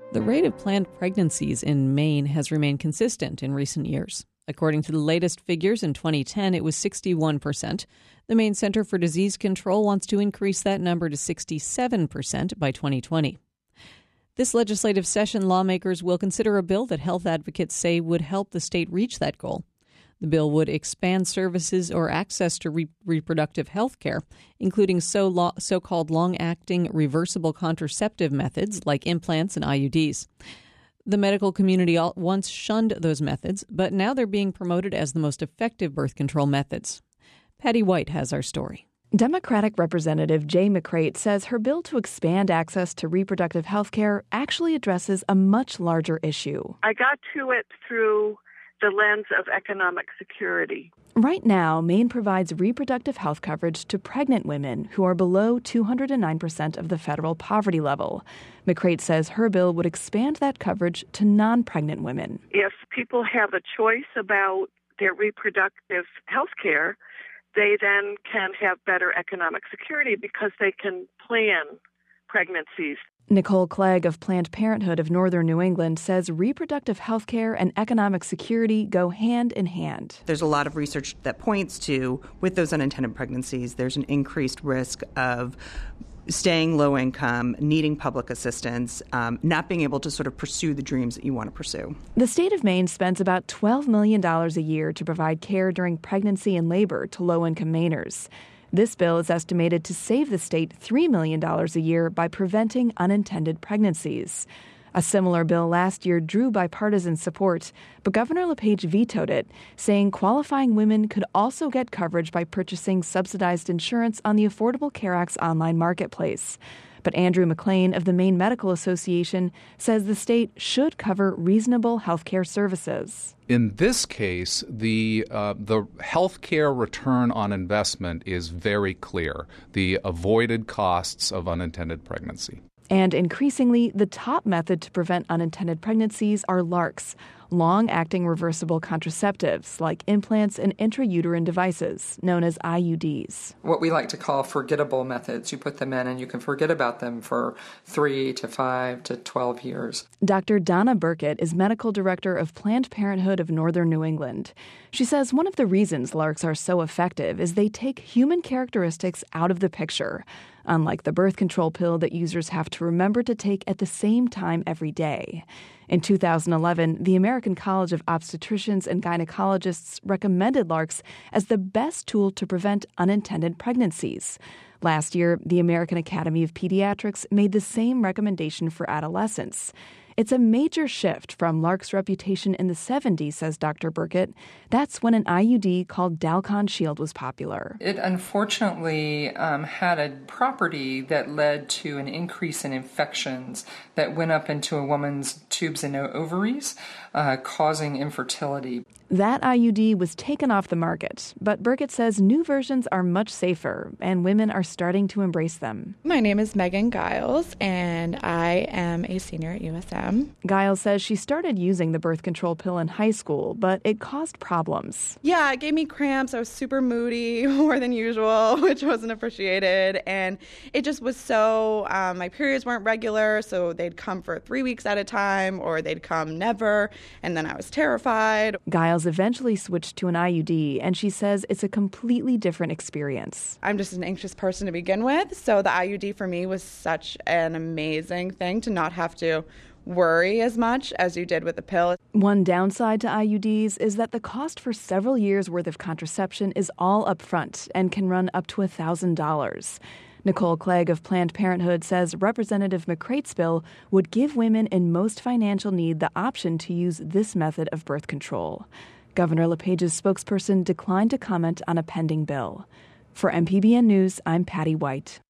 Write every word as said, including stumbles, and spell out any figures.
The rate of planned pregnancies in Maine has remained consistent in recent years. According to the latest figures in twenty ten, it was sixty-one percent. The Maine Center for Disease Control wants to increase that number to sixty-seven percent by twenty twenty. This legislative session, lawmakers will consider a bill that health advocates say would help the state reach that goal. The bill would expand services or access to re- reproductive health care, including so lo- so-called long-acting reversible contraceptive methods like implants and I U Ds. The medical community all- once shunned those methods, but now they're being promoted as the most effective birth control methods. Patty White has our story. Democratic Representative Jay McCreight says her bill to expand access to reproductive health care actually addresses a much larger issue. I got to it through the lens of economic security. Right now, Maine provides reproductive health coverage to pregnant women who are below two hundred nine percent of the federal poverty level. McCreight says her bill would expand that coverage to non-pregnant women. If people have a choice about their reproductive health care, they then can have better economic security because they can plan pregnancies. Nicole Clegg of Planned Parenthood of Northern New England says reproductive health care and economic security go hand in hand. There's a lot of research that points to, with those unintended pregnancies, there's an increased risk of staying low income, needing public assistance, um, not being able to sort of pursue the dreams that you want to pursue. The state of Maine spends about twelve million dollars a year to provide care during pregnancy and labor to low-income Mainers. This bill is estimated to save the state three million dollars a year by preventing unintended pregnancies. A similar bill last year drew bipartisan support, but Governor LePage vetoed it, saying qualifying women could also get coverage by purchasing subsidized insurance on the Affordable Care Act's online marketplace. But Andrew McLean of the Maine Medical Association says the state should cover reasonable health care services. In this case, the uh, the health care return on investment is very clear, the avoided costs of unintended pregnancy. And increasingly, the top method to prevent unintended pregnancies are LARCs, long-acting reversible contraceptives like implants and intrauterine devices, known as I U Ds. What we like to call forgettable methods. You put them in and you can forget about them for three to five to twelve years. Doctor Donna Burkett is medical director of Planned Parenthood of Northern New England. She says one of the reasons LARCs are so effective is they take human characteristics out of the picture, unlike the birth control pill that users have to remember to take at the same time every day. In two thousand eleven, the American College of Obstetricians and Gynecologists recommended LARCs as the best tool to prevent unintended pregnancies. Last year, the American Academy of Pediatrics made the same recommendation for adolescents. It's a major shift from LARC's reputation in the seventies, says Doctor Burkett. That's when an I U D called Dalkon Shield was popular. It unfortunately um, had a property that led to an increase in infections that went up into a woman's tubes and ovaries, uh, causing infertility. That I U D was taken off the market, but Burkett says new versions are much safer, and women are starting to embrace them. My name is Megan Giles, and I am a senior at U S M. Giles says she started using the birth control pill in high school, but it caused problems. Yeah, it gave me cramps. I was super moody, more than usual, which wasn't appreciated, and it just was so, um, my periods weren't regular, so they'd come for three weeks at a time, or they'd come never, and then I was terrified. Giles eventually switched to an I U D, and she says it's a completely different experience. I'm just an anxious person to begin with, so the I U D for me was such an amazing thing to not have to worry as much as you did with the pill. One downside to I U Ds is that the cost for several years' worth of contraception is all upfront and can run up to one thousand dollars. Nicole Clegg of Planned Parenthood says Representative McCreight's bill would give women in most financial need the option to use this method of birth control. Governor LePage's spokesperson declined to comment on a pending bill. For M P B N News, I'm Patty White.